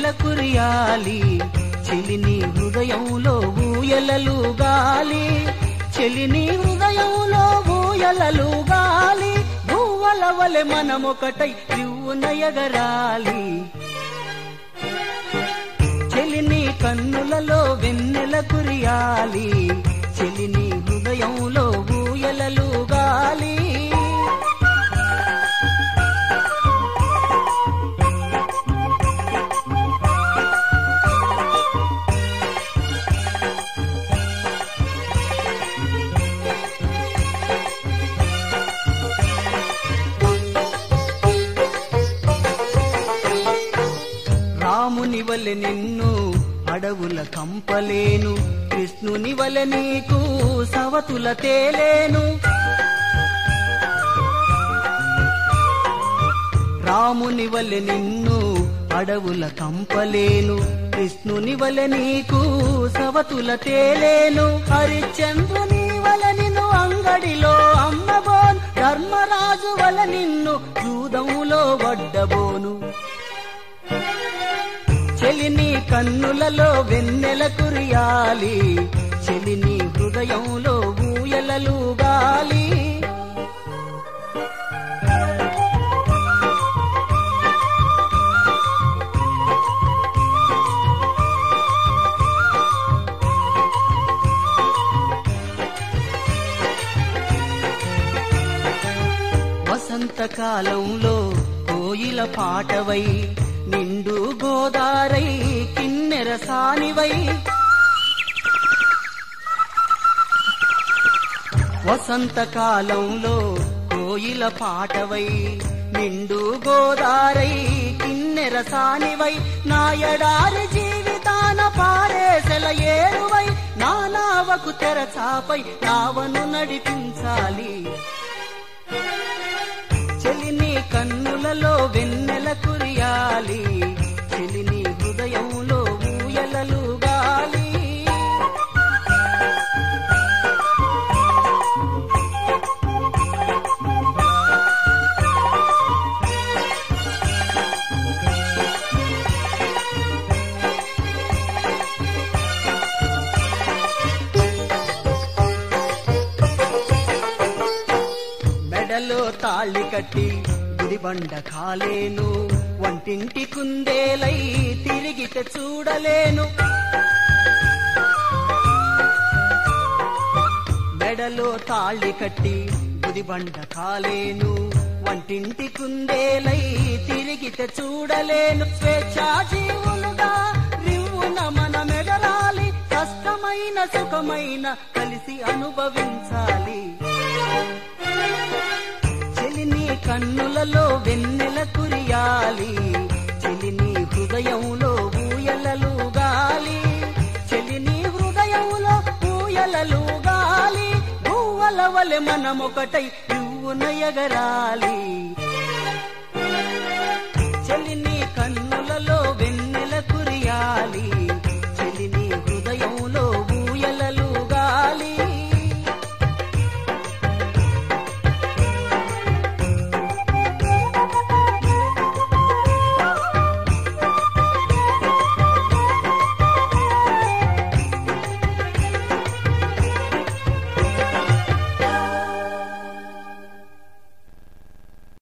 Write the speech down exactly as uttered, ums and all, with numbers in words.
కురియాలి చెలిని హృదయంలో ఊయలలుగాలి చెలిని హృదయంలో ఊయలలుగాలి భూవల వలె మనమొకటై రివ్వున ఎగరాలి చెలిని కన్నులలో వెన్నెల కురియాలి చెలిని హృదయంలో ఊయలలుగాలి రాముని వలె నిన్ను అడవుల కంపలేను కృష్ణుని వలె నీకు సవతుల తేలేను రాముని వలె నిన్ను అడవుల కంపలేను కృష్ణుని వలె నీకు సవతుల తేలేను హరిశ్చంద్రుని వలె నిన్ను అంగడిలో అమ్మబోను ధర్మరాజు వలె నిన్ను జూదంలో వడ్డబోను చెలిని కన్నులలో వెన్నెల కురియాలి చెలిని హృదయంలో ఊయలలుగాలి వసంతకాలంలో కోయిల పాటవై నిండు గోదారై కిన్నెర సానివై వసంతకాలంలో కోయిల పాటవై నిండు గోదారై కిన్నెర సానివై నా ఎడారి జీవితాన పారేసెల ఏరువై నా నావకు తెరచాపై నావను నడిపించాలి చెలిని కన్నులలో వెన్నెల కురియాలి చెలిని హృదయంలో ఊయలలుగాలి మెడలో తాళి కట్టి గుడిబండ కాలేను వంటింటి కుందేలై తిరిగితే చూడలేను మెడలో తాళి కట్టి గుడిబండ కాలేను వంటింటి కుందేలై తిరిగితే చూడలేను స్వేచ్ఛా జీవులుగా రివ్వున మనమెగరాలి కష్టమైన సుఖమైన కలిసి అనుభవించాలి చెలిని కన్నులలో వెన్నెల కురియాలి చెలిని హృదయంలో ఊయలలుగాలి చెలిని హృదయంలో ఊయలలుగాలి భూవల వలె మనమొకటై రివ్వున ఎగరాలి